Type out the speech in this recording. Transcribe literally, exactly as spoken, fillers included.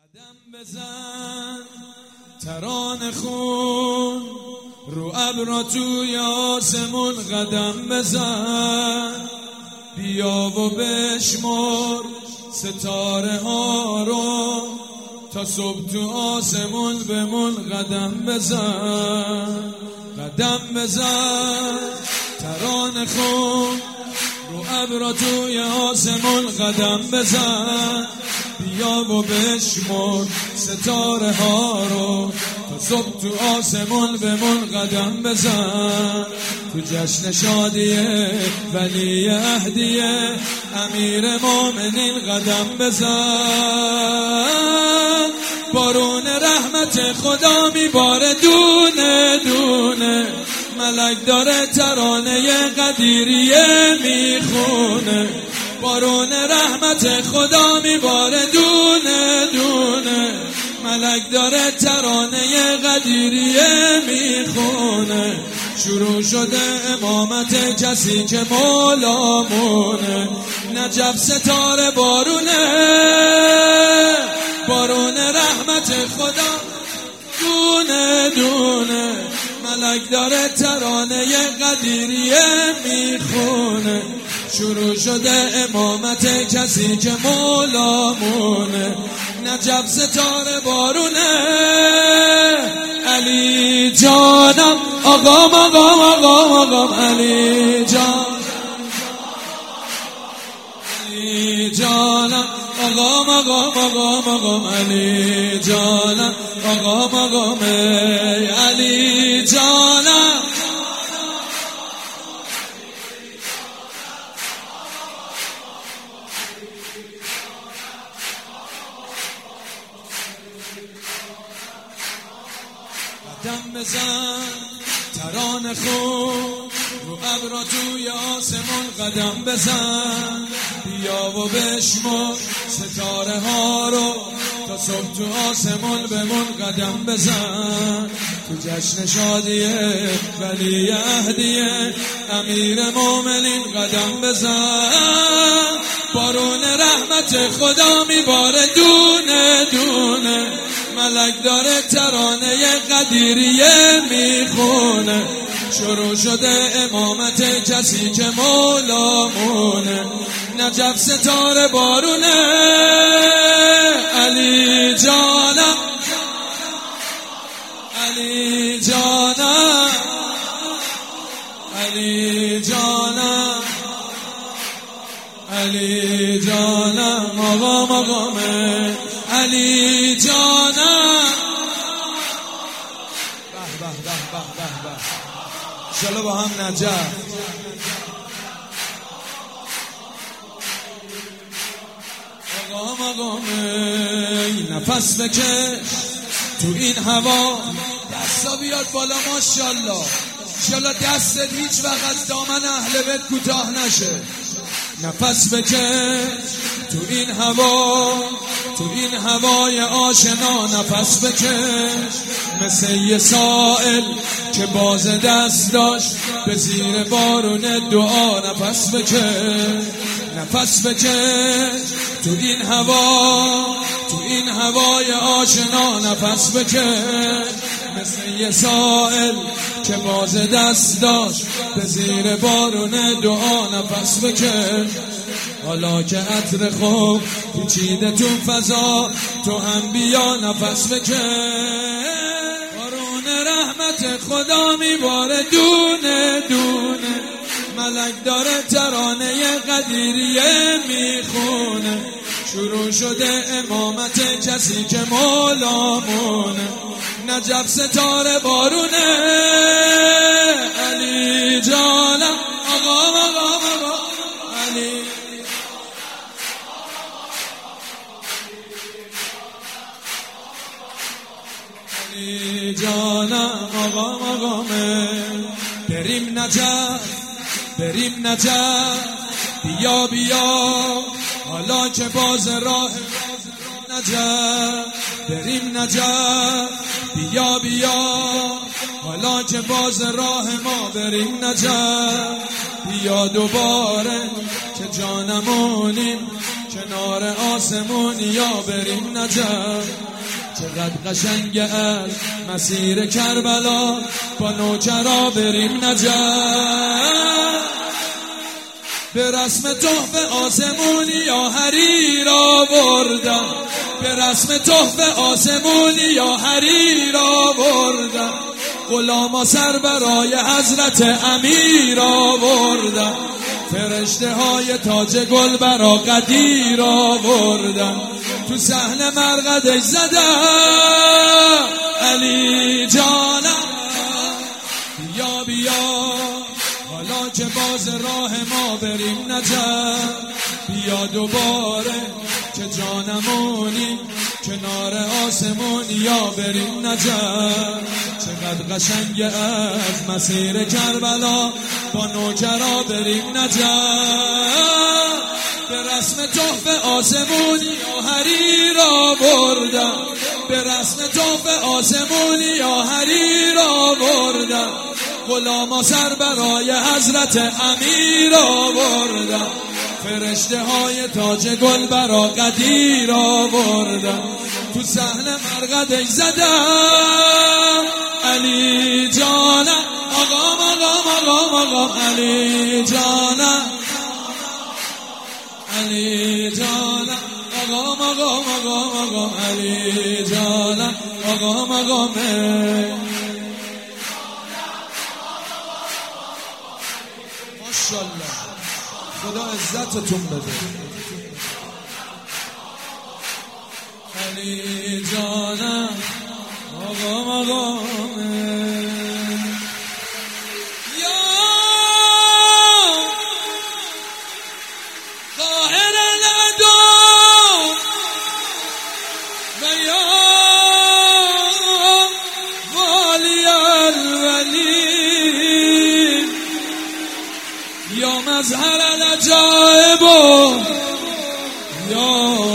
قدم بزن ترانه خون رو ابرا توی آسمون قدم بزن، بیا و بشمر ستاره ها رو تا صبح تو آسمون بمون. قدم بزن قدم بزن ترانه خون رو ابرا توی آسمون قدم بزن، بیا و بشمر ستاره ها رو تا صبح تو آسمون بمون. قدم بزن تو جشن شادیه ولی عهدیه امیر مومنین. قدم بزن بارون رحمت خدا میباره دونه دونه، ملک داره ترانه قدیریه میخونه. بارون رحمت خدا میباره دونه دونه، ملک داره ترانه قدیریه میخونه. شروع شده امامت کسی که مولامونه، نجف ستاره بارونه، بارون رحمت خدا دونه دونه، ملک داره ترانه قدیریه میخونه. شروع شده امامت کسی که مولامونه، نجف ستاره بارونه. علی جانم آقام آقام آقام آقام علی جان، علی جانم آقام آقام آقام آقام علی جانم آقام آقام علی جانم. قدم بزن ترانه خون رو ابرا توی آسمون. قدم بزن بیا و بشمر ستاره ها رو تا صبح تو آسمون بمون. قدم بزن تو جشن شادیه ولی عهدیه امیر مومنین. قدم بزن بارون رحمت خدا میباره دونه دونه، ملک داره ترانه قدیریه میخونه. شروع شده امامت کسی که مولامونه، نجف ستاره بارونه. علی جانم علی جانم علی جانم علی جانم آقام آقامه علی جانم. به به به به به به شلو با هم نجف. آقام آقامه نفس بکش تو این هوا، دستا بیاد بالا ماشالله. انشالله دستت هیچ وقت از دامن اهل بیت کوتاه نشه. نفس بکش تو این هوا، تو این هوای آشنا نفس بکش. مثل یه سائل که باز دست داشت به زیر بارون دعا. نفس بکش نفس بکش تو این هوا، تو این هوای آشنا نفس بکش. مثل یه سائل که باز دست داشت به زیر بارون دعا. نفس بکش حالا که عطر خوب پیچیده تو فضا، تو هم بیا نفس بکش. بارون رحمت خدا میباره دونه دونه، ملک داره ترانه قدیریه میخونه. شروع شده امامت کسی که مولامونه، نجف ستاره بارونه. علی جانم آقام آقام آقام علی علی جانم آقام آقامه. بریم نجف بریم نجف بیا بیا، حالا که باز راه نجف. بریم نجف بیا بیا، حالا که باز راه ما. بریم نجف بیا دوباره که جانمونیم، که کنار آسمون یا بریم نجف. چقدر قشنگه از مسیر کربلا با نوکرا بریم نجف. به رسم تحفه آسمونی یا حریر آوردن، به رسم تحفه آسمونی یا حریر آوردن. غلاما سر برای حضرت امیر آوردن، فرشته های تاج گل برا قدیر آوردن. تو صحن مرقدش زدم علی جانم بیا بیا، حالا که باز راه ما بریم نجف. بیا دوباره که جانمونی کنار آسمون یا بریم نجف. چقدر قشنگه از مسیر کربلا با نوکرا بریم نجف. به رسم تحفه آسمونی یا حریر آوردن، به رسم تحفه آسمونی یا حریر آوردن. غلاما سر برای حضرت امیر آوردن، فرشته های تاج گل برا قدیر آوردن. تو صحن مرقدش زدم علی جانم آقام آقام آقام آقام علی جانم علی جانم آقام آقام آقام آقام علی جانم آقام آقام. ماشاءالله خدا عزتتون بده. علی جانم آقام آقام. یا قاهر العدو و یا والی الولی، یا مظهر العجائب یا